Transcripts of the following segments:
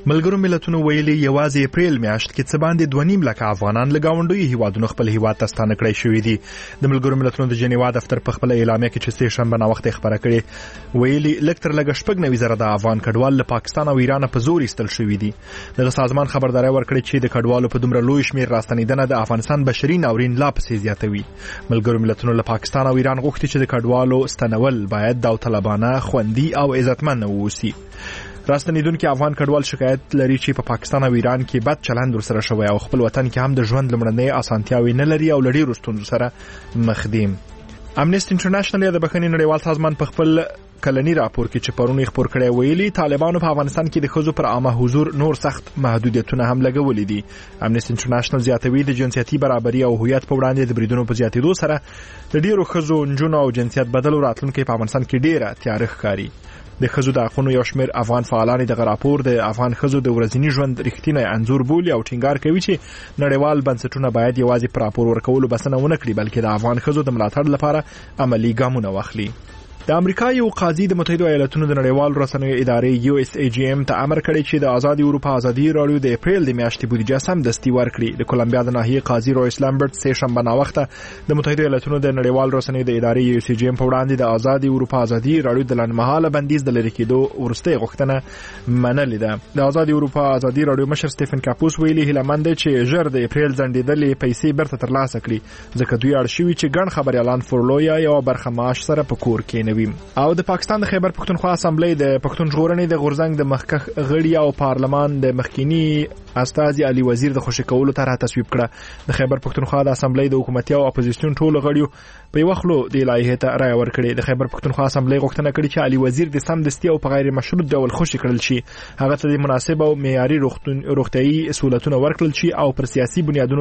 ملګرو ملتونو ویلي یوازې اپریل میاشت کې څه باندې 2.5 لکه افغانان له ګاونډیو هیوادونو خپل هیواد ته ستانه کړی شوي دي. د ملګرو ملتونو د جنیوا دفتر په خپل اعلامیه کې چې سه شنبه ناوخته خبره کړې ویلي لږ تر لږه 90 زره د افغان کډوال له پاکستان او ایران په زور ایستل شوي دي. دغه سازمان خبرداري ورکړې چې د کډوالو په دومره لوی شمیر راستنیدنه د افغانستان بشري ناورین لا پسې زیاتوي. ملګرو ملتونو له پاکستان او ایران غوښتي چې د کډوالو ستنول باید داوطلبانه، خوندي او عزتمن ووسي. راستنیدونکو افغان کډوال شکایت لري چې په پاکستان او ایران کې بد چلند ورسره شوی او خپل وطن کې هم د ژوند لمړنۍ اسانتیاوي نه لري او لړۍ رستون سره مخ دي. امنیسټي انټرنیشنل د بخښنې نړیوال سازمان په خپل کلنی راپور کې چې پرونی خبر کړی ویلي طالبانو په افغانستان کې د ښځو پر عامه حضور نور سخت محدودیتونه هم لګولي دي. امنیسټي انټرنیشنل زیاتوي د جنسیتي برابرۍ او هویت په وړاندې د بریدونو په زیاتېدو سره د ډیرو ښځو، نجونو او جنسیت بدلو راتلونکي په افغانستان کې ډیره تیاره ښکاري. د ښځو د حقونو یو شمېر افغان فعالان دغه راپور د افغان ښځو د ورځني ژوند رښتینی انځور بولي او ټینګار کوي چې نړیوال بنسټونه باید یوازې پر راپور ورکولو بسنه ونه کړي بلکې د افغان ښځو د ملاتړ لپاره عملی ګامونه واخلي. د امریکا یو قاضي د متحده ایالاتونو د نړیوال رسنیو ادارې USAGM ته امر کړی چې د آزادي اروپا ازادي رادیو د اپریل د میاشتې بودیجه سمدستي ورکړي. د کولمبیا د ناحیې قاضي رویس لامبرټ سه شنبه ناوخته د متحده ایالاتونو د نړیوال رسنیو د ادارې USAGM په وړاندې د آزادي اروپا ازادي رادیو د لنډمهاله بندیز د لری کېدو ورسته غوښتنه منلې ده. د آزادي اروپا ازادي رادیو مشر سټیفن کاپوس ویلي هیلمند چې ژر د اپریل ځنډېدلې پیسې برته ترلاسه کړي ځکه دوی اړ شوي چې ګڼ خبريالان فورلویا یو برخه معاش سره په کور کې نوي. او د پاکستان د خیبر پښتونخوا اسمبلی د پښتون ژغورنې د غورځنګ د مخکخ غړي او پارلمان د مخکینی استازي علي وزیر د خوشی کولو طرح تصویب کړه. د خیبر پښتونخوا د اسمبلی د حکومتي او اپوزیسیون ټولو غړیو په یو خلو د لایحې ته رائے ورکړي. د خیبر پښتونخوا اسمبلی غوښتنه کړې چې علي وزیر د سمدستي او په غیر مشروط ډول خوشی کړل شي، هغه ته د مناسب او معیاري روغتيایي سہولتونه ورکړل شي او پر سیاسي بنیادونو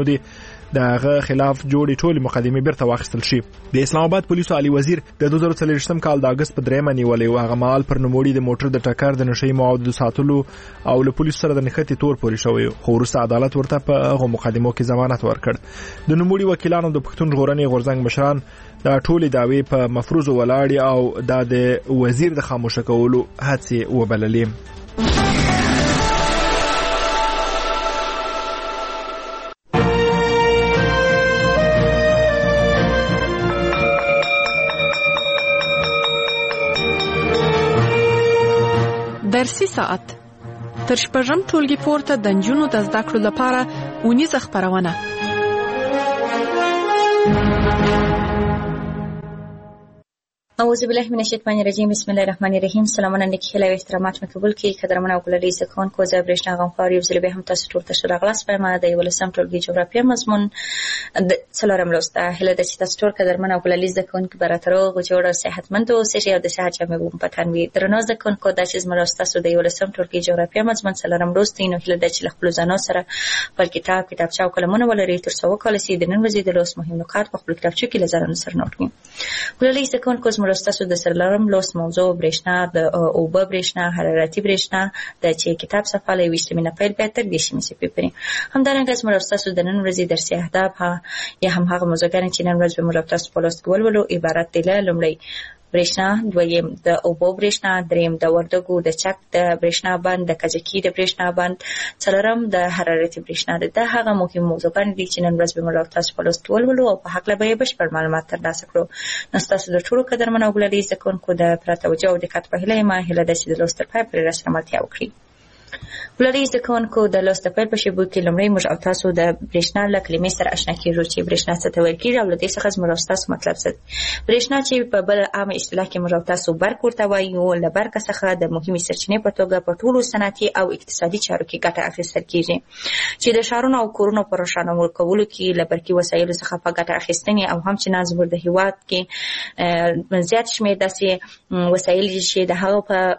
دغه خلاف جوړې ټولې مقدمې بیرته واخیستل شي. د اسلام آباد پولیسو علي وزیر د 2023 کال د اگست په 3 نیولې او هغه مال پر نوموړي د موټر د ټکر د نشي موادو ساتلو او له پولیسو سره د نښتې تور پورې شوی خو وروسته عدالت ورته په هغه مقدمو کې ضمانت ورکړ. د نوموړي وکیلانو د پښتون ژغورنې غورځنګ مشران دا ټولې دعوی په مفروض ولاړې او د وزیر د خاموشه کولو هڅې وبللې. درسي ساعت تر شپږم ټولګي پورته د نجونو د زده کړو لپاره اونیزه خپرونه. اعوذ بالله من الشیطان الرجیم بسم الله الرحمن الرحیم. سلامونه نیکی خیلی و احترامات مقبول کی قدرمن او ګلالي زکون کو زه برېښنا غمخوار یو ځل به هم تاسو ټول ته شراغلاس پېما د یو لسم ټولګي جغرافیه مضمون د څلورم لوسته هله د چې تاسو ټول قدرمن او ګلالي زکون کی براترو جوړ صحتمند او سشي او د صحت جامع بوم پتانوي درنو زکون کو د چې مرسته سو د یو لسم ټولګي جغرافیه مضمون څلورم لوسته نو هله د چې خپل ځانو سره خپل کتابچه او قلمونه ولري تر څو کال سي د نن ورځې د لوس مهم نکات په خپل کتابچه کې لزرن سره نوٹ کړئ. ګلالي زکون کو مرسته سو د سرلارم لوس موضوع برېښنا د اوبه برېښنا حرارتي برېښنا د چې کتاب صفحه له 20 مینه پیل به تر 10 مې پیپري همدارنګه زموږ تاسو د نن ورځې درسي اهداف یا هم هغه موضوعګان چې نن ورځ به موږ تاسو په لوست کولو عبارت دي له لومړی برېښنا، دویم د اوبو برېښنا، دریم د وردګو د چک د برېښنا بند، د کجکي د برېښنا بند، څلورم د حرارتي برېښنا. د هغه مهم موضوعګان دي چې نن ورځ به موږ تاسو په لوست کولو او په حق له به بشپړ معلومات ترلاسه کړو. نو تاسو د ټولو قدرمن او ګلالي زکونکو د پرتوجه او دقت په هیله ما هله د چې د لوست پای پر رسمالتیا وکړي. ګلالي زکونکو د لوست په پای شبو کې لمړی موږ او تاسو د برېښنا له کلمې سره آشنا کیږو چې برېښنا څه ته ویل کیږي او د دې څخه موږ تاسو مطلب څه برېښنا چې په بل عام اصطلاح کې موږ تاسو برق ورته وایو له برق څخه د مهمه سرچینې په توګه په ټولو صنعتي او اقتصادي چارو کې ګټه اخیستل کیږي چې د شهرونو او کورونو پر روښانولو کولو کې له برقي وسایلو څخه په ګټه اخیستنې او هم چې نازور د هیواد کې زیات شمېر داسې وسایل چې د هغه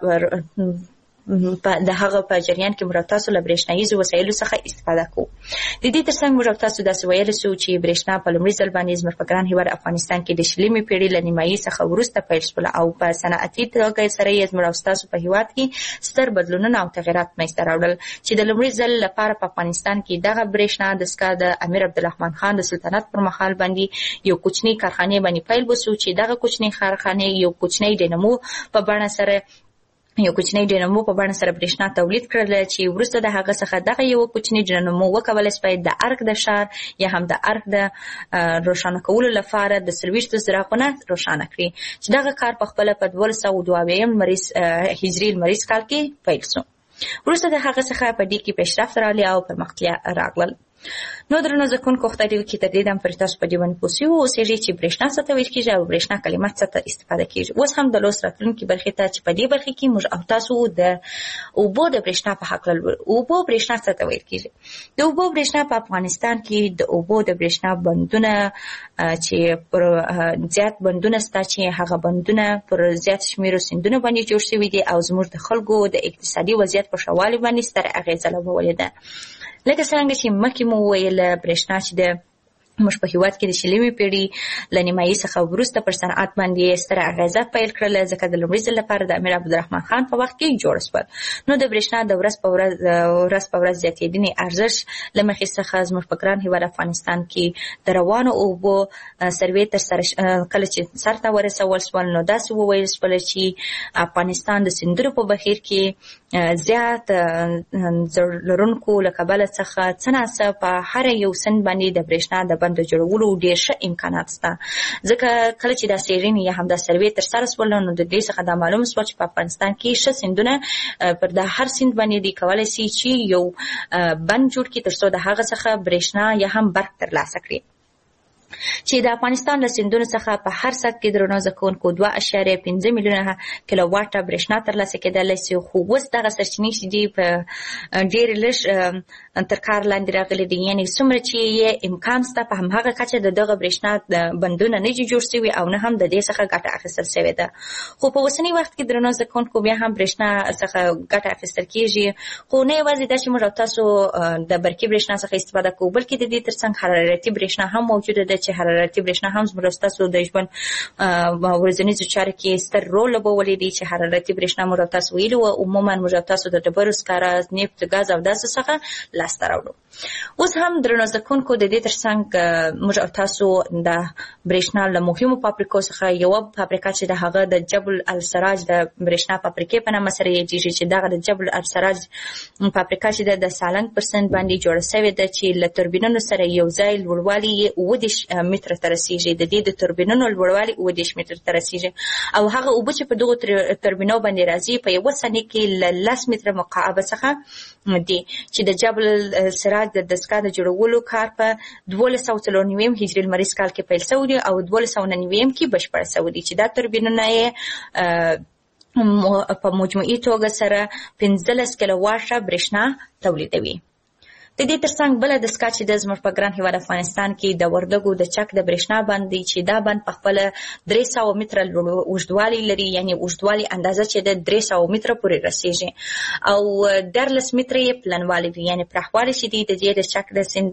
په جریان کې موږ تاسو له برېښنایي وسایلو څخه استفاده کوو. د دې ترڅنګ موږ تاسو د ویل سو چې برېښنا په لومړي ځل باندې زموږ په ګران هیواد افغانستان کې د شلمې پیړۍ له نیمایي څخه وروسته پیل شول او په صنعتي توګه سره یې زموږ تاسو په هیواد کې ستر بدلونونه او تغیرات منځته راوړل چې د لومړي ځل لپاره په افغانستان کې دغه برېښنا د سکا د امیر عبدالرحمن خان د سلطنت پر مهال باندې یو کوچنی کارخانه باندې پیل وسو چې دغه کوچنی کارخانه یو کوچنی ډینمو په بڼه سره یو کوچنی ډینامو په بڼه سره برېښنا تولید کړل چې وروسته د هغه څخه دغه یو کوچنی ډینامو وکولای شي د ارګ د ښار یا هم د ارګ د روښانه کولو لپاره د 23 څراغونه روښانه کړي چې دغه کار په خپل په 1222 هجري لمریز کال کې پیل شو. وروسته د هغه څخه په دې کې پیشرفت راغلی او پرمختیا راغله. نو درنو زکونکو خدای دې وکړي تر دې دم پر تاسو په دې باندې پوښتنه وسیږي چې برېښنا څه ته ویل کېږي او برېښنا کلمه څه ته استفاده کېږي. اوس هم د لوست راتلونکي برخې ته چې په دې برخې کې موږ او تاسو د اوبو د برېښنا په حق لولو. اوبو برېښنا څه ته ویل کېږي؟ د اوبو برېښنا په افغانستان کې د اوبو د برېښنا بندونه چې پر زیات بندونه ستا چې هغه بندونه پر زیات شمیرو سیندونو باندې جوړ شوي دي او زموږ د خلکو د اقتصادي وضعیت په ښه والي باندې ستره اغېزه لرولې ده. لکه څنګه چې مخکې مو وویل برېښنا چې د موږ په هیواد کې د شلمې پیړۍ له نیمایي څخه وروسته پر صنعت باندې ستره اغېزه پیل کړله ځکه د لومړي ځل لپاره د امیر عبدالرحمن خان په وخت کې جوړ شول. نو د برېښنا د ورځ په ورځ زیاتېدنې ارزښت له مخې څخه زموږ په ګران هیواد افغانستان کې د روانو اوبو سروې ترسره کله چې سر ته ورسول شول نو داسې وویل شول چې افغانستان د سیندونو په بهیر کې زیات لرونکو له کبله څخه څه ناڅه په هر یو سند باندې د برېښنا د بند جوړولو ډېر ښه امکانات شته. ځکه کله چې دا څېړنې یا هم دا سروې ترسره شول نو د دې څخه دا معلوم شول چې په افغانستان کې ښه سیندونه پر دا هر سیند باندې دی کولی شي چې یو بند جوړ کړي تر څو د هغه څخه برېښنا یا هم برق ترلاسه کړي. چې د افغانستان له سیندونو څخه په هر ساعت کې درنو زکونکو 2.5 میلیونه کیلو واټه برېښنا ترلاسه کېدلی شي. خو اوس دغه سرچینې چې دي په ډېر لږ تر کار لاندې راغلي دي، یعنې څومره چې یې امکان شته په همهغه کچه د دغه برېښنا بندونه نه دي جوړ شوي او نه هم د دې څخه ګټه اخیستل شوې ده. خو په اوسني وخت کې درنو زکونکو بیا هم برېښنا څخه ګټه اخیستل کېږي، خو نه یوازې دا چې موږ او تاسو د برقي برېښنا څخه استفاده کوو بلکې د دې ترڅنګ حرارتي برېښنا هم موجوده ده چې حرارتي برېښنا هم زموږ او تاسو د ژوند ورځنیزو چارو کې ستر رول لوبولی دی چې حرارتي برېښنا موږ او تاسو ویلي وو عموما موږ او تاسو د ډبرو سکاره نفت ګاز او داسې څخه لاسته راوړو. اوس هم درنو زکونکو د دې ترڅنګ موږ او تاسو د برېښنا له مهمو فابریکو څخه یوه فابریکه چې د هغه د جبل السراج د برېښنا فابریکې په نامه سره یادېږي چې دغه د جبل السراج فابریکه چې د سالنګ پر سیند باندې جوړه شوې ده چې له توربینونو سره یو ځای لوړوالی یې 29 متره ته رسیږي. د دې د توربینونو لوړوالی 29 متره ته رسیږي او هغه اوبه چې په دغو توربینو باندې راځي په یوه ثانیه کې له 10 متره مکعبه څخه دي چې د جبل السراج د دستګاه د جوړولو کار په 1294 هجري لمریز کال کې پیل شوی دی او 1299 کې بشپړ شوی دی چې دا توربینونه یې په مجموعي توګه سره 15 کیلو واټه برېښنا تولیدوي. د دې ترڅنګ بله دستګاه چې د زموږ په ګران هیواد افغانستان کې د وردګو د چک د برېښنا بند دی چې دا بند په خپله 300 متره اوږدوالی لري، یعنې اوږدوالی اندازه چې د 300 متره پورې رسیږي او 14 متره یې پلنوالی وي، یعنې پراخوالی چې دی د دې د چک د سیند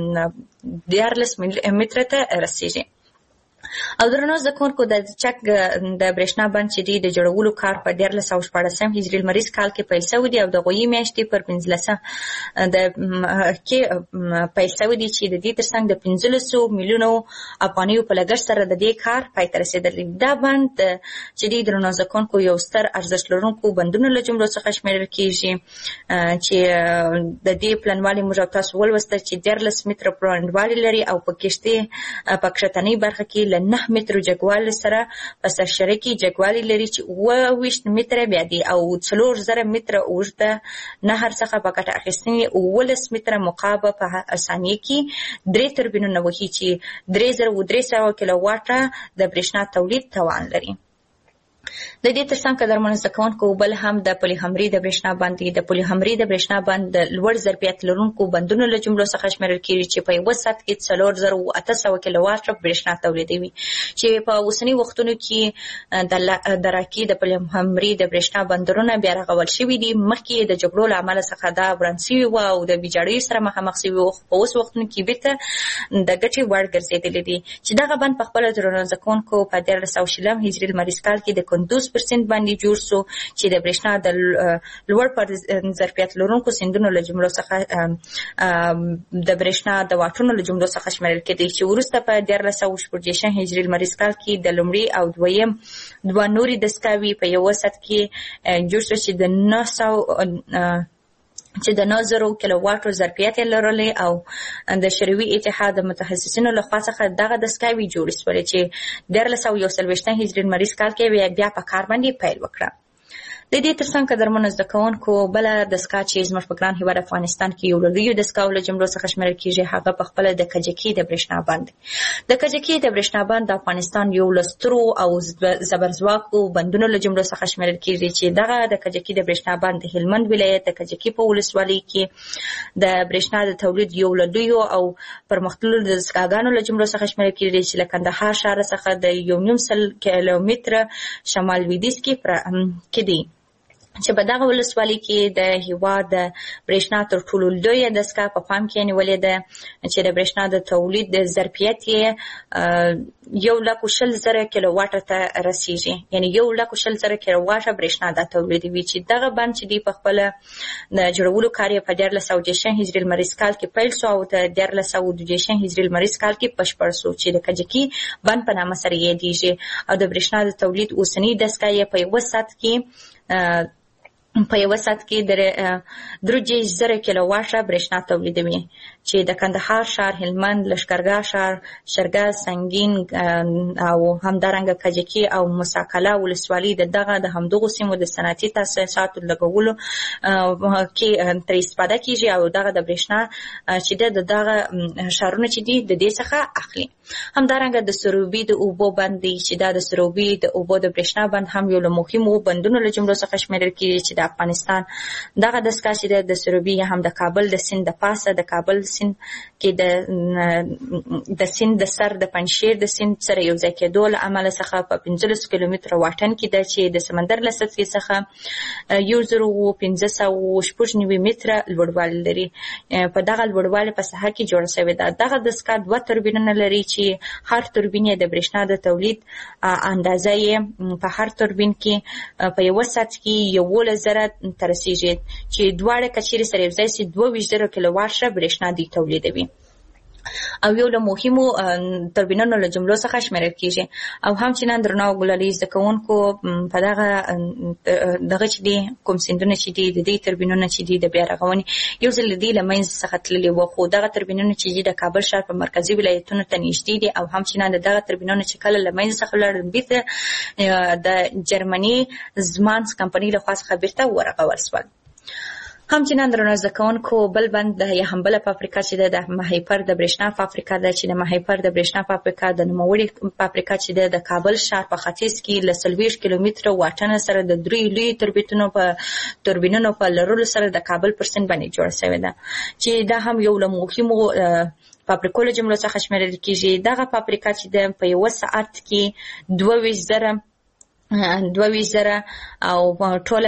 14 متره ته رسیږي. او درنو زکونکو د چک د برېښنا بند چې دی د جوړولو کار په 1414 هجري لمریز کال کې پیل شوی دی او د غویي میاشتې پر 15 کې پیل شوی دی چې د دې ترڅنګ د 1500 میلیونو افغانیو په لګښت سره د دې کار پای ته رسېدلی. دا بند چې دی درنو زکونکو یو ستر ارزښت لرونکو بندونو له جملو څخه شمیرل کېږي چې د دې پلنوالي موږ تاسو ولوسته چې 14 متره پلنوالي لري او په کښتۍ په کښتنۍ برخه کې 9 مترو جګوالي سره په سرشره کې جګوالي لري چې 28 متره بیا دی او 4000 متره اوږده نهر څخه په ګټه اخیستنې 19 متره مکعب په ثانیه کې 3 توربینونه وهي چې 3300 کیلو واټه د برېښنا تولید توان لري. د دې ترڅنګ قدرمنو زده کوونکو بل هم د پولیهمري د برېښنا بند دی. د پولیهمري د برېښنا بند د لوړ ظرفیت لرونکو بندونو له جملو څخه شمیرل کېږي چې په یوه ساعت کې 4800 کیلو واټه برېښنا تولیدوي چې په اوسني وختونو کې د راکي د پولیهمري د برېښنا بندرونه بیا رغول شوي دي. مخکې د جګړو له امله څخه دا وران شوي وو او د ویجاړیو سره مخامخ شوي وو، په اوس وختونو کې بیرته د ګټې وړ ګرځېدلي دي چې دغه بند په خپله درنو زده کوونکو په 1420 هجري لمریز کال کې د 50% باندې جوړ سو چې د برېښنا د لوړ پر ظرفیت لرونکو سیندونو له جملو څخه د برېښنا د واټونو له جملو څخه شمیرل کېدی چې وروسته په 1446 هجري لمریز کال کې د لومړي او دویم دوه نوري دستګاوې په یو سات کې جوړ شو چې د 9000 کیلو واټو ظرفیت لرلې او د شوروي اتحاد متخصصینو له خوا څخه دغه دستګاوې جوړې شولې چې 1441 هجري لمریز کال کې بیا په کار باندې پیل وکړه. د دې ترڅنګ قدرمنو زده کوونکو بل دستګاه چې زموږ په ګران هیواد افغانستان کې یو لوی دستګاه له جملو څخه شمیرل کېږي هغه په خپل د کجکي د برېښنا بند. د کجکي د برېښنا بند د افغانستان یو لسترو او زبرځواکو بندونو له جملو څخه شمیرل کېږي چې دغه د کجکي د برېښنا بند د هلمند ولایت د کجکي په ولسوالۍ کې د برېښنا د تولید یو لوی او پرمختللو دستګاهونو له جملو څخه شمیرل کېږي چې له کندهار ښار څخه د 1.5 کیلومتره شمال لویدیځ کې دی چې په دغه ولسوالۍ کې د هیواد د برېښنا تر ټولو لویه دستګاه په پام کې نیولې ده چې د برېښنا د تولید د ظرفیت یې 1,20,000 کیلو واټ ته رسیږي، یعنی 1,20,000 کیلو واټ برېښنا د تولیدوي چې دغه بند چې دی په خپل د جوړولو کار یې په 1416 هجري لمریز کال کې پیل شو او د 1422 هجري لمریز کال کې بشپړ شو چې د کجکي بند په نامه سره یادېږي او د برېښنا د تولید اوسنی دستګاه یې په یو ساعت کې د 3,000 کیلو واټه برېښنا تولیدوي چې د کندهار ښار، هلمند، لښکرګاه ښار، شرګه، سنگین او همدارنګه کجکي او مساکله ولسوالۍ دغه د همدغو سیمو د صنعتي تاسیساتو لګولو کې تر استفاده کیږي او دغه د برېښنا چې د دغه ښارونه چې دي د دې څخه اخلي. همدارنګه د سروبي د اوبو بند دی چې د سروبي د اوبو د برېښنا بند هم یو له مهمو بندونو له جملو څخه شمیرل کیږي چې د افغانستان دغه دستګاه چې د سروبي هم د کابل د سیند د پاسه د کابل سیند کې د سیند د سر د پنجشیر د سیند سره یو ځای کېدو له امله څخه په 15 کیلومتره واټن کې ده چې د سمندر له سطحې څخه 1,590 متره لوړوالی لري. په دغه لوړوالي په ساحه کې جوړه شوې ده. دغه دستګاه 2 توربینونه لري چې هر توربین د برېښنا د تولید اندازه یې په هر توربین کې په یو ساعت کې 11,000 ته رسیږي چې دواړه کچېرې سره یو ځای سي 22,000 کیلو واټ برېښنا دی تولیدوي او یو له مهمو توربینونو له جملو څخه شمیرل کیږي. او همچنان درنو ګلالي زده کوونکو په دغه چې دي کوم سیندونه چې دي د دې توربینونو چې دي د بیا رغونې یو ځل دي له منځ څخه تللي وو، خو دغه توربینونه چې دي د کابل ښار په مرکزي ولایتونو ته نږدې دي او همچنان دغه توربینونه چې کله له منځ څخه لاړل بیرته د جرمني زمانس کمپنۍ له خوا څخه بیرته ورغول شول. همچنان درنو زده کوونکو بل بند د یهمبله فابریکه چې د مهیپر د برېښنا فابریکه ده چې د مهیپر د برېښنا فابریکه د نوموړي فابریکه چې د کابل ښار په ختیځ کې له 40 کیلومتره واټن سره د 3 لوی توربینونو په لرلو سره د کابل پر سیند باندې جوړه شوې ده چې دا هم یو له مهمو فابریکو له جملو څخه شمیرل کیږي. دغه فابریکه چې د په یو ساعت کې 22,000 او ټوله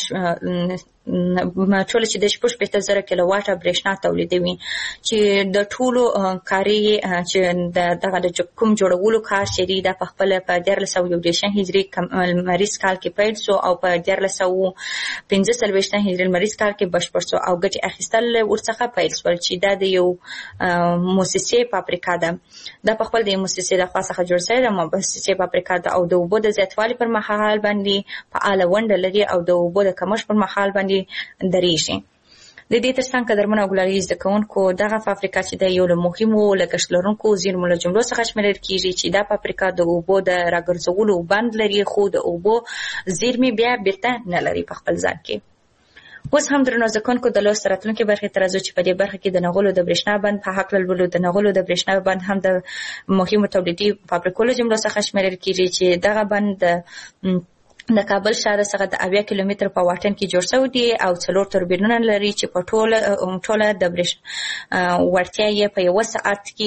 چې د 15,000 کیلو واټه برېښنا تولیدوي چې د ټولو کاري چې دغه د کوم جوړولو کار چې دی د په خپل په 1421 هجري لمریز کال کې پیل شو او په 1445 هجري لمریز کال کې بشپړ شو او ګټې اخیستل ورڅخه پیل شول چې دا د یو مؤسسې فابریکه ده. دا په خپل د مؤسسې له خوا څخه جوړ شوی د مؤسسې فابریکه ده او د اوبو د زیاتوالي پر مهال باندې فعاله ونډه لري او د اوبو د کمښت پر مهال باندې درېږي. د دې ترڅنګ قدرمنو ګلالي زده کوونکو دغه فابریکه چې د یو له مهمو لګښت لرونکو زیرمو له جملو څخه شمیرل کیږي چې دا فابریکه د اوبو د راګرځولو بند لري خو د اوبو زیرمې بیا بیرته نه لري په خپل ځان کې. اوس هم درنو زده کوونکو د لوست راتلونکي برخې ته راځو چې په دې برخه کې د نغلو د برېښنا بند په هکله لولو. د نغلو د برېښنا بند هم د مهمو تولیدي فابریکو له جملو څخه شمیرل کیږي چې دغه بند د کابل ښار څخه د 80 کیلومتر په واټن کې جوړ شوی دی او 4 توربینونه لري چې په ټوله د برېښنا وړتیا یې په یو ساعت کې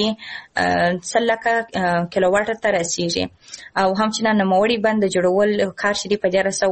100 کیلو واټ ته رسیږي. او همچنان نوموړي بند د جوړول کار چې دی په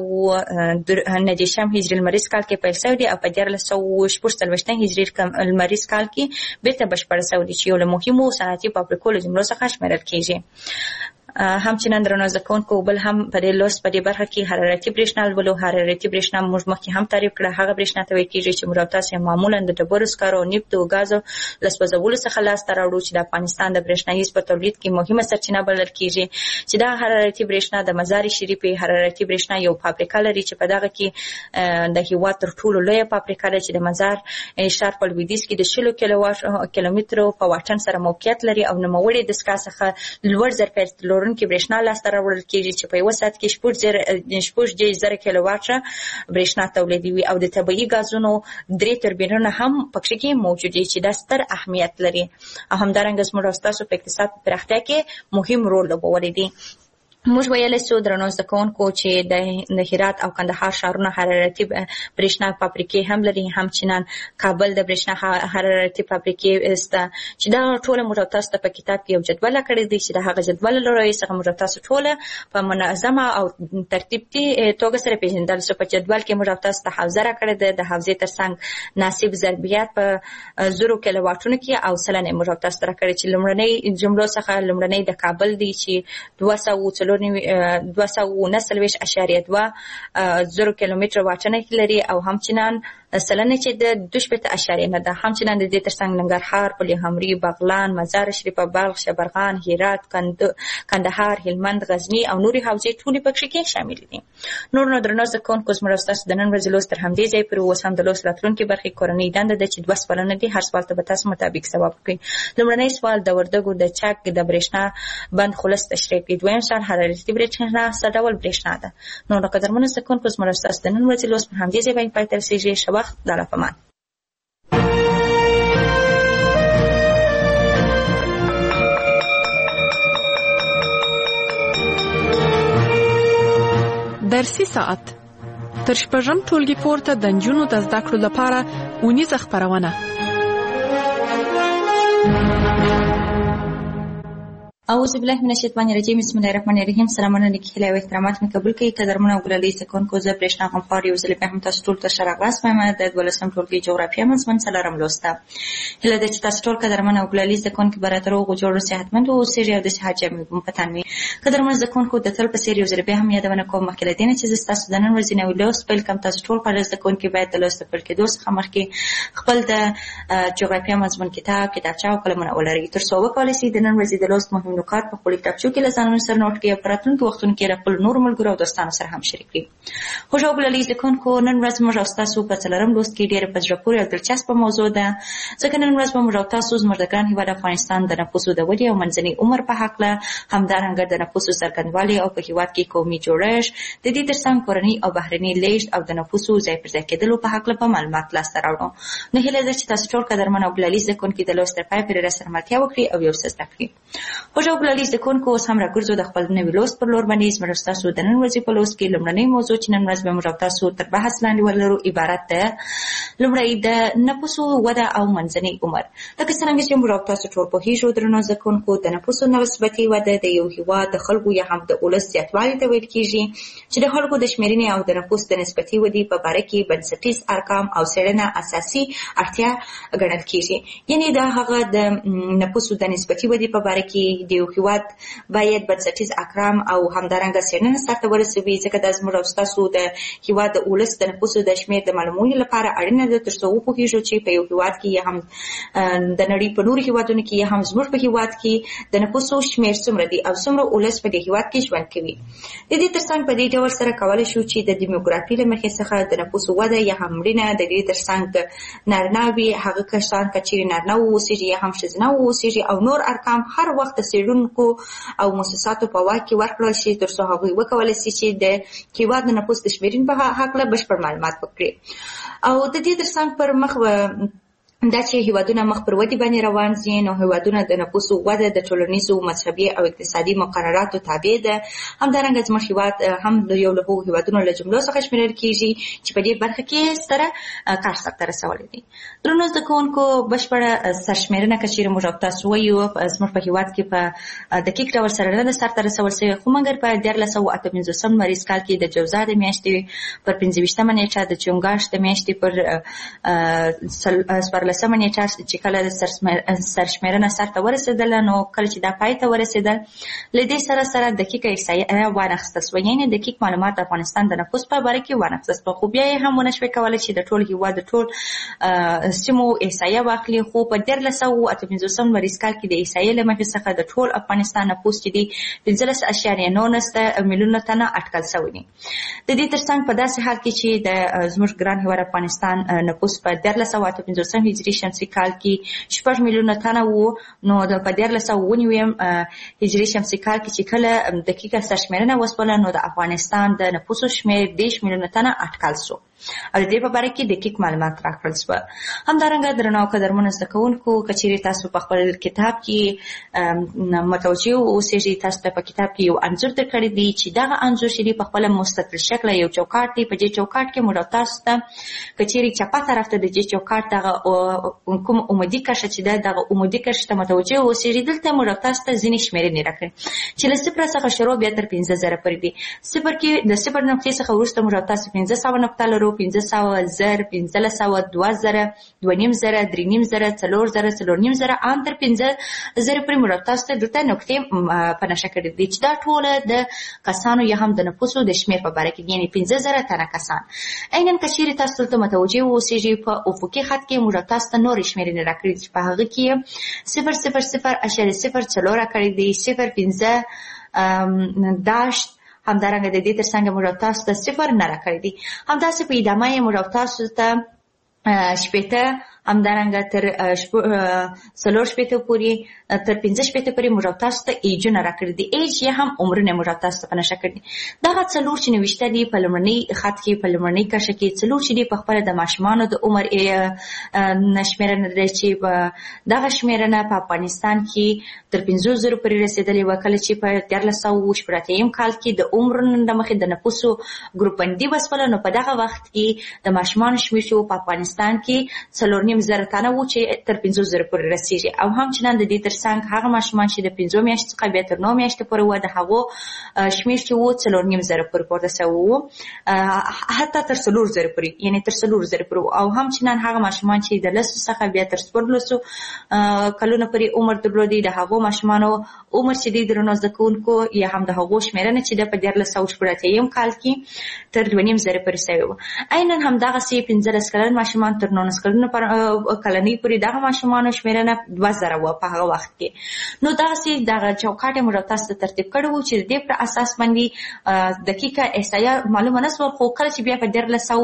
1490 هجري لمریز کال کې پیل شوی دی او په 1446 هجري لمریز کال کې بیرته بشپړ شوی دی چې یو له مهمو صنعتي فابریکو له جملو څخه شمیرل کیږي. همچنان درنو زده کوونکو بل هم په دې لوست په دې برخه کې حرارتي برېښنا لولو. حرارتي برېښنا موږ مخکې هم تعریف کړه. هغه برېښنا ته ویل کېږي چې موږ او تاسې معمولا د ډبرو سکرو، نفتو او ګازو له سوځولو څخه لاسته راوړو چې د افغانستان د برېښنایي په تولید کې مهمه سرچینه بلل کېږي. چې دا حرارتي برېښنا د مزار شریفې حرارتي برېښنا یو فابریکه لري چې په دغه کې د هېواد تر ټولو لویه فابریکه ده چې د مزار ښار په لویدیځ کې د 100 کیلومترو په واټن سره موقعیت لري او نوموړې دستګاه څخه لوړ ظرفیت لرونکې برېښنا لاسته راوړل کېږي چې په یوه ساعت کې 6.0 کیلوواټه برېښنا تولیدوي او د طبیعي ګازونو 3 توربینونه هم پکې کې موجود دي چې دا ستر اهمیت لري او همدارنګه زموږ او ستاسو په اقتصاد پراختیا کې مهم رول لوبولی دی. موږ ویلی سو درنو زده کوونکو چې د هرات او کندهار ښارونه حرارتي برېښنا فابریکې هم لري. همچنان کابل د برېښنا حرارتي فابریکې سته چې دا ټوله موږ او تاسو ته په کتاب کې یو جدول کړی دی چې د هغه جدول له لوري څخه موږ او تاسو ټوله په منظمه او ترتیبي توګه سره پیژندل سو. په جدول کې موږ او تاسو ته حوزه راکړې ده. د حوزې ترڅنګ ناسب ضربیات په 0 کیلوواټونو کې او سلنه موږ او تاسو ته راکړې چې لومړنۍ جملو څخه لومړنۍ د کابل دی چې 219.2 کیلومتر واټن لري او همچنان سلنه چې د 2.9 ده. همچنان د دې ترڅنګ ننګرهار، پلخمري، بغلان، مزار شریف، بلخ، شبرغان، هرات، کندهار، هلمند، غزني او نوري حوزې ټولې پکې کې شامل دي. نور نو درنو زده کوونکو زموږ او ستاسو د نن ورځې لوست تر همدې ځای پورې اوس هم د لوست راتلونکي برخې کورنۍ دنده ده چې 2 سوالونه دي. هر سوال ته به تاسو مطابق ځواب کړئ. لومړنی سوال د وردګو د چک د برېښنا بند خلص تشریح کړئ. دویم سوال حرارتي برېښنا څه ډول برېښنا ده. نو قدرمنو زده کوونکو زموږ او ستاسو د نن ورځې لوست پر همدې ځای باندې پای ته رسیږي. ښه وخت د الله په امان. درسي ساعت تر شپږم ټولګي پورته د نجونو د زده کړو لپاره اونیزه خپرونه. اعوذ بالله من الشیطان الرجیم. بسم الله الرحمن الرحیم. سلامونه لیکلي او احترامات مې قبول کړئ. قدرمنو وګړي زکونکو زه برېښنا غمخوار یو ځل به هم تاسو ټول ته شراغلاس وایم د 12م ټولګي جغرافیه مضمون څلورم لوسته. هله د چې تاسو ټول قدرمنو وګړي زکونکو براتر او جوړ صحتمند او سیری او د صحت جامې په پتانوي. قدرمنو زکونکو د تل په سیری یو ځل به هم یادونه کوم مخکې لدین چې تاسو د نن ورځې نو لوست بل کم تاسو ټول پر زکونکو باید د لوست پر کې دوس خمر کې خپل د جغرافیه مضمون کتابچه او قلمونه ولرئ تر څو وکولای شئ د نن ورځې د لوست مهم نکات په خپل کتابچو کې لسانونو سره نوٹ کړئ. په راتلونکي وختونو کې خپل نور ملګرو او دوستانو سره هم شریک کړئ. خوشو وګړي زکونکو نن ورځ موږ تاسو په څلورم لوست کې ډېر په زړه پورې او دلچسپه موضوع ده. ځکه نن ورځ موږ تاسو زموږ د ګران هیواد افغانستان د نفوسو د ودې او منځني عمر په حق له همدارنګه د نفوسو څرګندوالي او په هیواد کې قومي جوړښت د دې ترڅنګ کورنۍ او بهرنۍ لیږد او د نفوسو ځای پر ځای کېدلو په حق له معلومات لاسته راوړو. نو هیله ده چې تاسو ټول قدرمن او وګړي زکونکو د لوست پای پر رسره ملتیا وکړي او یو څه زده کړئ. خوشو وګړي زکونکو اوس هم راګرځو د خپل نوي لوست پر لور باندې. زموږ تاسو د نن ورځې په لوست کې لومړنۍ موضوع چې نن ورځ به موږ تاسو تر بحث لاندې ولرو عبارت ده لومړی د نفوسو وده او منځنی عمر. لکه څنګه چې موږ تاسو ټول په هیڅ درنو زکونکو د نفوسو نسبتي وده د یو هیواد د خلکو یا هم د ولس زیاتوالی ته ویل کېږي چې د خلکو د شمیرنې او د نفوس د نسبتي ودې په باره کې بنسټیز ارقام او څېړنه اساسي اړتیا ګڼل کېږي. یعنی دا هغه د نفوسو د نسبتي ودې په باره کې د یو هیواد باید بنسټیز ارقام او همدارنګه څېړنه سره ورسوي. ځکه د زموږ تاسو د هیواد د ولس د نفوسو د شمیر د معلومولو لپاره اړینه ده ترڅو وپوهیږو چې په یو هیواد کې یا هم د نړۍ په نورو هیوادونو کې یا هم زموږ په هیواد کې د نفوسو شمیر څومره دي او څومره ولس په دې هیواد کې ژوند کوي. د دې ترڅنګ په دې ډول سره کولای شو چې د دیموګرافي له مخې څخه د نفوسو وده یا هم مړینه د دې ترڅنګ نارینه وي هغه کسان چې نارینه اوسېږي یا هم ښځینه اوسېږي او نور ارقام هر وخت د څېړونکو او مؤسساتو په واک کې ورکړل شي ترڅو هغوی وکولای شي چې د هیواد د نفوس د شمیرنې په هکله بشپړ معلومات ورکړي. او د دې ترڅنګ پر مخ دا چې هیوادونه مخ پر ودې باندې روان دي نو هیوادونه د نفوسو وده د ټولنیزو مذهبي او اقتصادي مقرراتو تابع ده. همدارنګه زموږ هیواد هم د یو له هغو هیوادونو له جملو څخه شمیرل کېږي چې په دې برخه کې ستره کار سرته رسولی دی. درنو زده کوونکو بشپړه سرشمیرنه که چېرې موږ تاسو وایو زموږ په هیواد کې په دقیق ډول سره نه ده سرته رسول شوې خو مګر په 1958 لمریز کال کې د جوزا د میاشتې پر 25مه نیټه د چونګاش د میاشتې پر 14 نیټه چې کله سرشمیرنه سرته ورسېدله نو کله چې دا پای ته ورسېدل لدې سره دقیقه احصایه وانخیستل شوه، یعنې دقیق معلومات د افغانستان د نفوس په باره کې وانخیستل شوه، خو بیا یې هم ونه شوې کولی چې د ټول هېواد د ټول سیمو احصایه واخلي. خو په 1358 لمریز کال کې د احصایې له مخې څخه د ټول افغانستان نفوس چې دی 15.19 میلیونه تنه اټکل شوی دی. د دې ترڅنګ په داسې حال کې چې د زموږ ګران هېواد افغانستان نفوس په 1358 هجري شمسي کال کې 6 میلیونه تنه وو، نو په 1399 هجري شمسي کال کې چې کله دقیقه سرشمیرنه وسوله نو د افغانستان د نفوسو شمیر 10 میلیونه تنه اټکل شو او د دې په باره کې دقیق معلومات راکړل شوه. همدارنګه درنو او قدرمنو زده کوونکو که چیرې تاسو په خپل کتاب کې متوجه اوسئ، تاسو ته په کتاب کې یو انځور درکړی دی چې دغه انځور چې دی په خپله مستطیل شکله یو چوکاټ دی. په دې چوکاټ کې موږ تاسو ته که چیرې چپه طرف ته د دې چوکاټ دغه کوم عمودي کرښه چې ده دغه عمودي کرښې ته متوجه اوسئ. دلته موږ تاسو ته ځینې شمېرنې راکړي چې له 0 څخه شروع بیا تر 15,000 پورې دي. 0 کې د 0 نقطې څخه وروسته موږ تاسو 500 نقطه لرو، 500 زر، 1500، 2000، 2500، 3000، 4000، 4500 ان تر 5000 پورې موږ تاسو ته دلته نقطې په نښه کړي دي چې دا ټوله د کسانو یا هم د نفوسو د شمېر په باره کې دي، یعنې 5000 تنه کسان. عیناً که چیرې تاسو دلته متوجه اوسئ په افقي خط کې موږ تاسو ته نورې شمېرنې راکړي چې په هغه کې 0.0.0 راکړي دي، 0.5 داشت. همدارنګه د دې ترڅنګ موږ تاسو ته 0 نه راکړي دي. همداسې په ادامه یې موږ تاسو ته 80 همدارنګه تر 40 پورې تر 50 پورې موږ تاسو ته ایجونه راکړي دي. ایج یا هم عمرونه موږ تاسو ته په نښه کړي دي. دغه 4 چې نوشته دي په لومړني خط کې په لومړني کرښه کې 4 چې دي په خپله د ماشومانو د عمر شمېرنه ده چې دغه شمېرنه په افغانستان کې تر 50,000 پورې رسېدلې وه، کله چې په 1380 کال کې د عمرونو له مخې د نفوسو ګروپ بندي وسوله نو په دغه وخت کې د ماشومانو شمېر چې په افغانستان کې 4.5 تنه وو چې تر 50,000 پورې رسېږي. او همچنان د دې ترڅنګ هغه ماشومان چې د 5 میاشتو څخه بیا تر 9 میاشتو پورې وو د هغو شمېر چې وو 4.5 پورې پورته شوی وو، حتی تر 4,000 پورې، یعنې تر 4,000 پورې. او همچنان هغه ماشومان چې د 10 څخه بیا تر 14 کلونو پورې عمر درلودي د هغو ماشومانو عمر چې دی درنو زده کوونکو یا هم د هغو شمېرنه چې ده په 1380 کال کې تر 2.5 پورې شوې وه. عیناً همدغسې 15 کلن ماشومان تر 19 کلنۍ پورې دغه ماشومانو شمېرنه 2000 وه په هغه وخت کې. نو دغسې دغه چوکاټ یې موږ تاسو ته ترتیب کړی و چې د دې پر اساس باندې دقیقه احصایه معلومه نه شوه، خو کله چې بیا په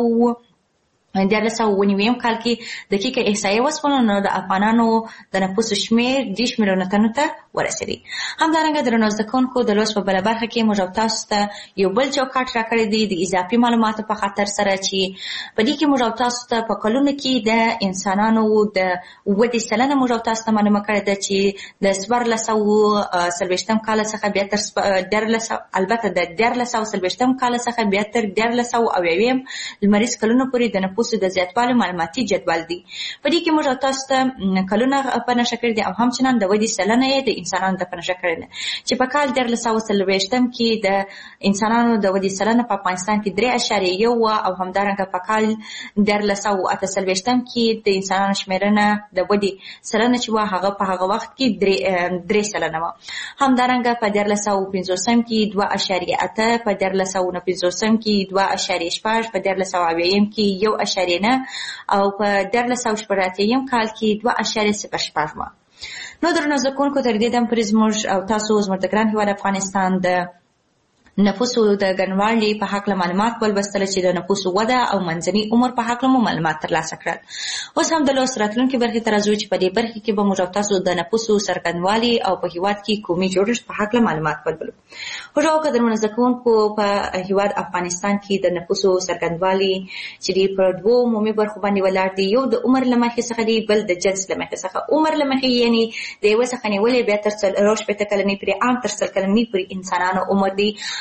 1390 کال کې دقیقه احصایه وسوله نو د افغانانو د نفوسو شمېر 10 میلیونه تنو ته ورسېدی. همدارنګه درنو زده کوونکو د لوست په بله برخه کې موږ تاسو ته یو بل چوکاټ راکړی دی د اضافي معلوماتو په خاطر سره چې په دې کې موږ تاسو ته په کلونو کې د انسانانو د ودې سلنه موږ تاسو ته معلومه کړې ده چې د 1440 کال څخه بیا تر 1440 البته د 1440 کال څخه بیا تر 1490 لمریز کلونو پورې د نفوسو د زیاتوالي معلوماتي جدول دی. په دې کې موږ تاسو ته کلونه په نښه کړي دي او همچنان د ودې سلنه یې د انسانانو د په نښه کړې ده چې په کال 1340 کې د انسانانو د ودې سلنه په افغانستان کې 3.1 وه او همدارنګه په کال 1348 کې د انسانانو شمېرنه د ودې سلنه چې وه هغه په هغه وخت کې 3 سلنه وه. همدارنګه په 1350 کې 2.8، په 1359 کې 2.6، په 1370 کې 1.9 او په 1380 کال کې 2.08 وه. نو درنو زده کوونکو تر دې دم پورې زموږ او تاسو زموږ د ګران هېواد افغانستان د نفوسو د ګڼوالي په هکله معلومات ولوستل چې د نفوسو وده او منځني عمر په هکله مو معلومات ترلاسه کړل. اوس هم د لوست راتلونکي برخې ته راځو چې په دې برخې کې به موږ تاسو د نفوسو څرګندوالي او په هېواد کې قومي جوړښت په هکله معلومات ولولو. هوډ قدرمنو زده کوونکو په هېواد افغانستان کې د نفوسو څرګندوالي چې دی په 2 عمومي برخو باندې ولاړ دی. یو د عمر له مخې څخه دی، بل د جنس له مخې څخه. عمر له مخې یعنې د یوه څخه نیولې بیا تر 40 کلنۍ پورې عام تر 100 کلنۍ پورې انسانانو عمر دی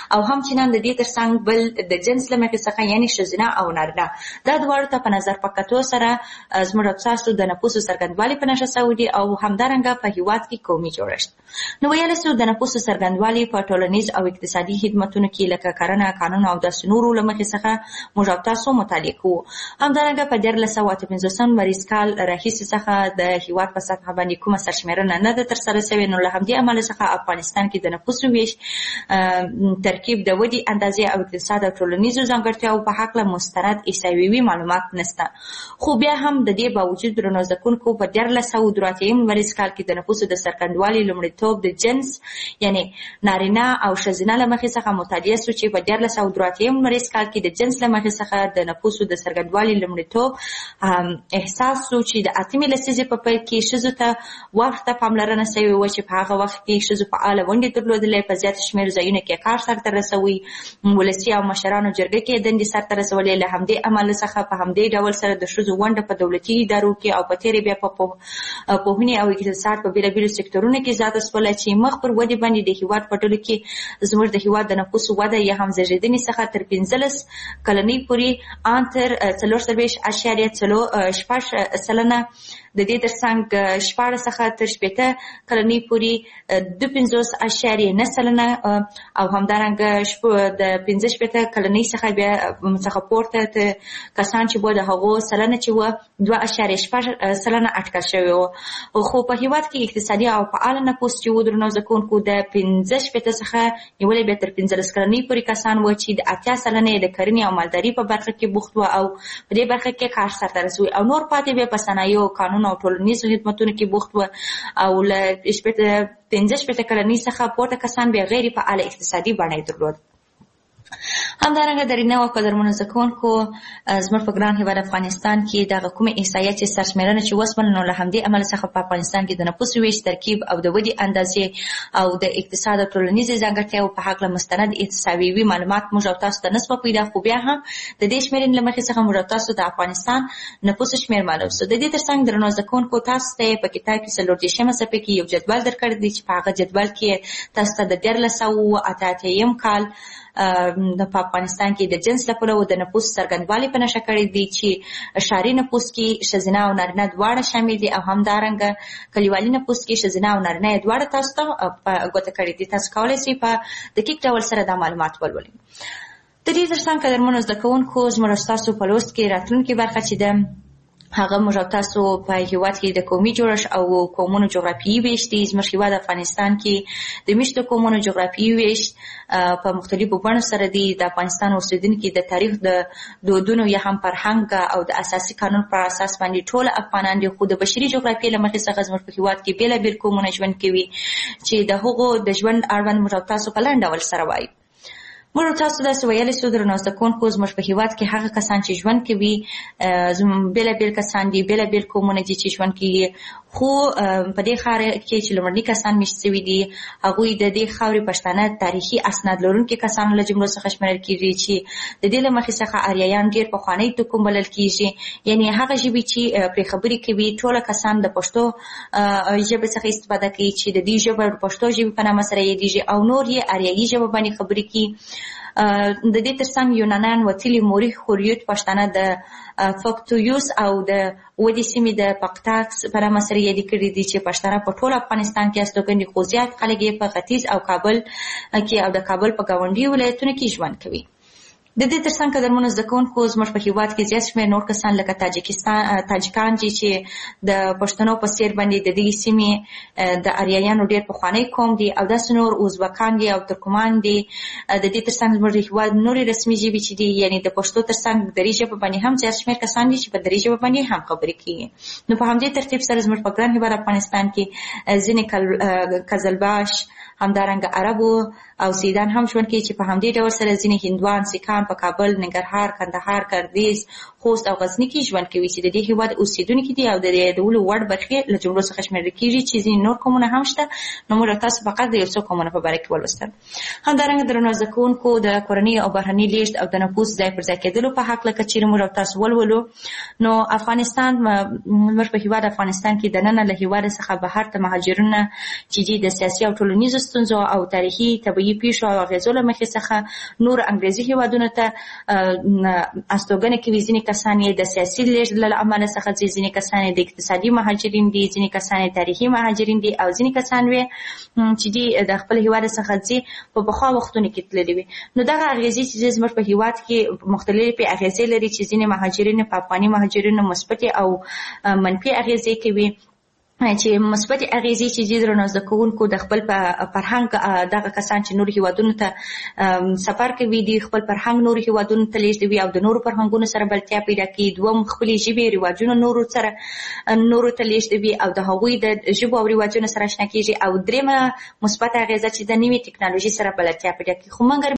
او هم چې نن د دې ترڅنګ بل د جنس له مخې څخه یعنی ښځینه او نارینه دا دواړو ته په نظر په کتو سره زموږ او تاسو د نفوسو څرګندوالي په نښه سوی دي او همدارنګه په هیواد کې قومي جوړښت. نو ویلی سو د نفوسو څرګندوالي په ټولنیز او اقتصادي خدمتونو کې لکه کرنه، قانون او داسې نورو له مخې څخه موږ او تاسو مطالعه کوو. همدارنګه په 1358 مریض کال راهیسې څخه د هیواد په سطحه باندې کومه سرشمېرنه نه ده ترسره شوې، نو له همدې امله څخه افغانستان کې د نفوسو ویش ترکیب د ودې اندازې او اقتصاد او ټولنیزو ځانګړتیاوو په هکله مستند احصایوي معلومات نشته. خو بیا هم د دې باوجود درنو زده کوونکو په 1383 مریض کال کې د نفوسو د څرګندوالي لومړیتوب د جنس یعنی نارینه او ښځینه له مخې څخه مطالعه سو چې په 1383 مریض کال کې د جنس له مخې څخه د نفوسو د څرګندوالي لومړیتوب احساس سو چې د 8 لسیزې په پیل کې ښځو ته وخت پاملرنه شوې وه چې په هغه وخت کې ښځو فعاله ونډې درلودلې، په زیات شمېر ځایونو کې کار سرته رسوي، ولسي او مشرانو جرګه کې دندې سرته رسولې. له همدې امله څخه په همدې ډول سره د ښځو ونډه په دولتي ادارو کې او په تېرې بیا په پوهنې او اقتصاد په بېلابېلو سکتورونو کې زیاته شوله چې مخ پر ودې باندې د هیواد په ټولو کې زموږ د هیواد د نفوسو وده یا هم زیږېدنې څخه تر 15 کلنۍ پورې ان تر 4.06 سلنه، د دې ترڅنګ 14 څخه تر 18 کلنۍ پورې 52.9 سلنه او همدارنګه د 15 کلنۍ څخه بیا څخه پورته کسان چې به د هغو سلنه چې و 2.8 سلنه اټکل شوی و. خو په هیواد کې اقتصادي او فعال نفوس چې و درنو زده کوونکو د 15 څخه نیولې بیا تر 15 کلنۍ پورې کسان و چې د 80 سلنه د کرنې او مالداري په برخه کې بوخت و او په دې برخه کې کار سرته رسوي او نور پاتې بیا په صنایعو، قانون او ټولنیزو خدمتونو کې بوخت و او له 15 کلنۍ څخه پورته کسان بیا غیر فعال اقتصادي بڼه درلود. همدارنګه درنه او قدرمنو زده کوونکو زموږ په ګران هیواد افغانستان کې دغه کومې احصایې چې سرشمېرنه چې وسوله نو له همدې امله څخه په افغانستان کې د نفوسو ویش ترکیب او د ودې اندازې او د اقتصاد او ټولنیزې ځانګړتیاوو په هکله مستند احصایوي معلومات موږ او تاسو ته نسبه پیدا، خو بیا هم د دې شمېرنې له مخې څخه موږ او تاسو د افغانستان نفوسو شمېر معلوم سو. د دې ترڅنګ درنو زده کوونکو تاسو ته په کتاب کې 14 صفحې کې یو جدول درکړی دی چې په هغه جدول کې تاسو ته د 1388 کال په افغانستان کې د جنس له پلوه د نفوس څرګندوالي په نښه کړی دی چې ښاري نفوس کې ښځینه او نارینه دواړه شامل دي او همدارنګه کلیوالي نفوس کې ښځینه او نارینه دواړه تاسو ته په ګوته کړی دي. تاسو کولی شئ په دقیق ډول سره دا معلومات ولولئ. د دې ترڅنګ قدرمنو زده کوونکو زموږ ستاسو په لوست کې راتلونکې برخه چې ده هغه موږ او تاسو په هیواد کې د قومي جوړښت او قومونو جغرافیایي ویش دی. زموږ هیواد افغانستان کې د میشتو قومونو جغرافیایي ویش په مختلفو بڼو سره دی. د افغانستان اوسیدونکي د تاریخ د دودونو یا هم فرهنګ او د اساسي قانون پر اساس باندې ټول افغانان دي، خو د بشري جغرافیې له مخې څخه زموږ په هیواد کې بېلابېل قومونه ژوند کوي چې د هغو د ژوند اړوند موږ او تاسو په لنډ ډول سره وایو. موږ تاسو داسې ویلی سو درنو زده کوونکو زموږ په هیواد کې هغه کسان چې ژوند کوي بېلابېل کسان دي، بېلابېل قومونه دي چې ژوند کوي، خو په دې ښار کې چې لومړني کسان میشت شوي دي هغوی د دې خاورې پښتانه تاریخي اسناد لرونکي کسانو له جملو څخه شمېرل کېږي چې د دې له مخې څخه آریایان ډېر پخوانی توکم بلل کېږي، یعنې هغه ژبې چې پرې خبرې کوي ټوله کسان د پښتو ژبې څخه استفاده کوي چې د دې ژبه پښتو ژبې په نامه سره یادېږي او نور یې آریایي ژبه باندې خبرې کوي. د دې ترڅنګ یونانیان وتلي مورخ خوریوت پښتانه د فکتویوس او د ودې سیمې د پقتاکس په نامه سره یادې کړي دي چې پښتانه په ټول افغانستان کې استوګن دي، خو زیات خلک یې په ختیځ او کابل کې او د کابل په ګاونډي ولایتونو کې ژوند کوي. د دې ترڅنګ قدرمنو زده کوونکو زموږ په هیواد کې زیات شمېر نور کسان لکه تاجکان دي چې د پښتنو په څېر باندې د دې سیمې د آریایانو ډېر پخوانی قوم دي او داسې نور ازبکان دي او ترکمان دي. د دې ترڅنګ زموږ د هیواد نورې رسمي ژبې چې دي یعنې د پښتو ترڅنګ دري ژبه باندې هم زیات شمېر کسان دي چې په دري ژبه باندې هم خبرې کوي. نو په همدې ترتیب سره زموږ په ګران هیواد افغانستان کې ځینې قزلباش همدارنګه عربو او سیدان هم ژوند کوي چې په همدې ډول سره ځینې هندوان، سیکان په کابل، ننګرهار، کندهار، ګردیز، خوست او غزني کې ژوند کوي چې د دې هیواد اوسیدونکي دي او د یادولو وړ برخې له جملو څخه شمېرل کېږي چې ځینې نور قومونه هم شته. نو موږ تاسو فقط د یو څو قومونو په باره کې ولوستل. همدارنګه درنو زده کوونکو د کورني او بهرني لیږد او د نفوس ځای پر ځای کېدلو په هکله که چیرې موږ تاسو ولولو نو افغانستان موږ په هیواد افغانستان کې دننه له هیواد څخه بهر ته مهاجرونه چې دي د سیاسي او ټولنیزو ستونزو او تاریخي طبيعي پیښو او اغیزو له مخې څخه نور انګریزي هیوادونو ته استوګنه کوي. ځینې کسان یې د سیاسي لیږد له امله څخه ځینې کسان د اقتصادي مهاجرین دي، ځینې کسان تاریخي مهاجرین دي او ځینې کسان چې دي د خپل هیواد څخه ځي په پخوا وختونو کې تللي وي. نو دغه اغیزې چې زموږ په هیواد کې مختلفې اغیزې لري چې ځینې مهاجرین په افغاني مهاجرینو مثبت او منفي اغیزې کوي. چې مثبت اغیزې چې د درنو زده کوونکو د خپل فرهنګ دغه کسان چې نور هیوادونو ته سفر کوي دي خپل فرهنګ نور هیوادونو ته لیږدوي او د نورو فرهنګونو سره بلدتیا پیدا کوي. دوم خپلې ژبې رواجونه نورو ته لیږدوي او د هغوی د ژبو او رواجونو سره اشنا کیږي. او درېمه مثبت اغیزه چې د نوې ټکنالوژي سره بلدتیا پیدا کوي. خو مګر